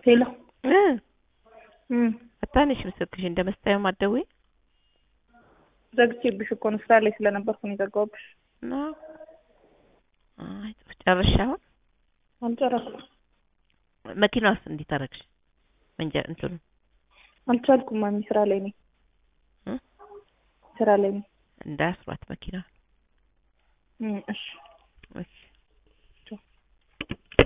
ሄሎ አታነሽ ስልክሽ እንደመስታየው ማደውይ ዘግቼብሽ እኮ ነው ስራ ላይ ስለነበርኩ ነው የዘጋሁብሽ ነው። አይ ጨርሻው አልጨረስኩም። መኪናውስ እንዴት አደረግሽ? መንጃ እንትኑ አልቻልኩም። ማሚ ስራ ላይ ነኝ። ስራ ላይ ነኝ። እንዳስሯት መኪና እሺ እሺ